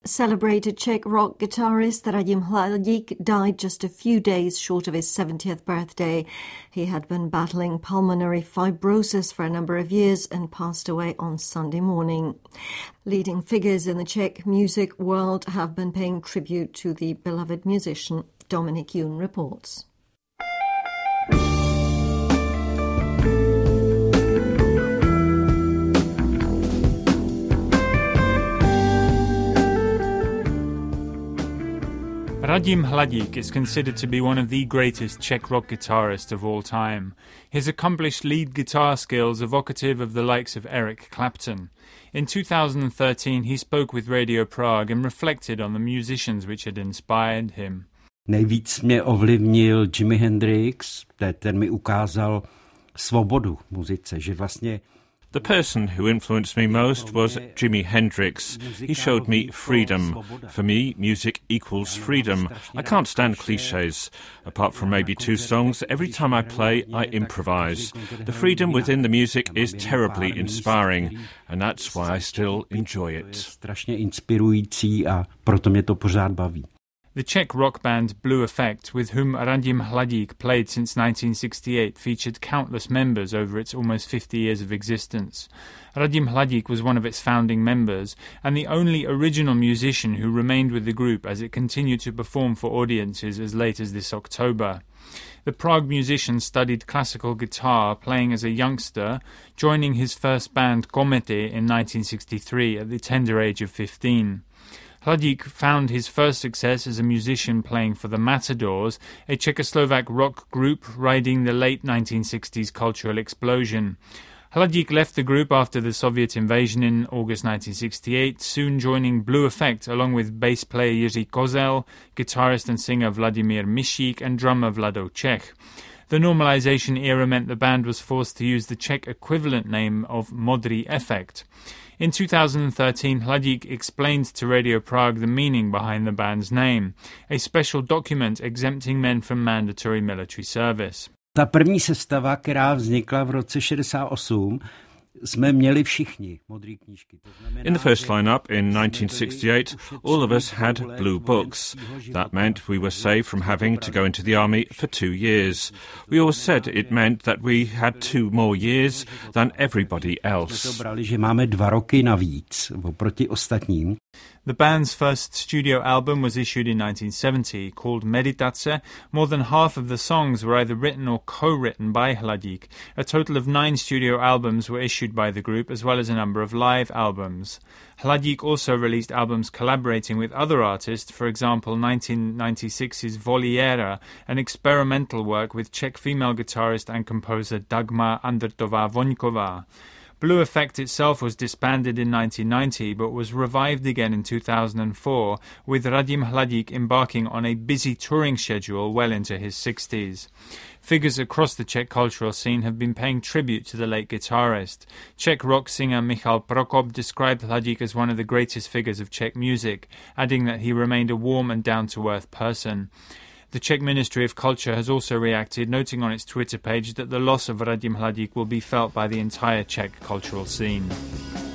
Celebrated Czech rock guitarist Radim Hladík died just a few days short of his 70th birthday. He had been battling pulmonary fibrosis for a number of years and passed away on Sunday morning. Leading figures in the Czech music world have been paying tribute to the beloved musician. Dominic Yoon reports. Radim Hladík is considered to be one of the greatest Czech rock guitarists of all time. His accomplished lead guitar skills evocative of the likes of Eric Clapton. In 2013 he spoke with Radio Prague and reflected on the musicians which had inspired him. Nejvíc mě ovlivnil Jimi Hendrix, ten mi ukázal svobodu v muzice, že vlastně The person who influenced me most was Jimi Hendrix. He showed me freedom. For me, music equals freedom. I can't stand clichés. Apart from maybe 2 songs, every time I play, I improvise. The freedom within the music is terribly inspiring, and that's why I still enjoy it. Strašně inspirující a proto mě to pořád baví. The Czech rock band Blue Effect, with whom Radim Hladík played since 1968, featured countless members over its almost 50 years of existence. Radim Hladík was one of its founding members, and the only original musician who remained with the group as it continued to perform for audiences as late as this October. The Prague musician studied classical guitar, playing as a youngster, joining his first band Komety in 1963 at the tender age of 15. Hladík found his first success as a musician playing for the Matadors, a Czechoslovak rock group riding the late 1960s cultural explosion. Hladík left the group after the Soviet invasion in August 1968, soon joining Blue Effect along with bass player Jiří Kozel, guitarist and singer Vladimír Mišík and drummer Vlado Čech. The normalization era meant the band was forced to use the Czech equivalent name of Modrý Effekt. In 2013, Hladík explained to Radio Prague the meaning behind the band's name, a special document exempting men from mandatory military service. Ta první sestava, která vznikla v roce 68, jsme měli všichni modré knížky. In the first lineup in 1968, all of us had blue books. That meant we were saved from having to go into the army for 2 years. We always said it meant that we had 2 more years than everybody else. To brali, že máme 2 roky navíc oproti ostatním. The band's first studio album was issued in 1970, called Meditace. More than half of the songs were either written or co-written by Hladík. A total of 9 studio albums were issued by the group, as well as a number of live albums. Hladík also released albums collaborating with other artists, for example 1996's Voliera, an experimental work with Czech female guitarist and composer Dagmar Andertová-Voňková. Blue Effect itself was disbanded in 1990 but was revived again in 2004, with Radim Hladík embarking on a busy touring schedule well into his 60s. Figures across the Czech cultural scene have been paying tribute to the late guitarist. Czech rock singer Michal Prokop described Hladík as one of the greatest figures of Czech music, adding that he remained a warm and down-to-earth person. The Czech Ministry of Culture has also reacted, noting on its Twitter page that the loss of Radim Hladík will be felt by the entire Czech cultural scene.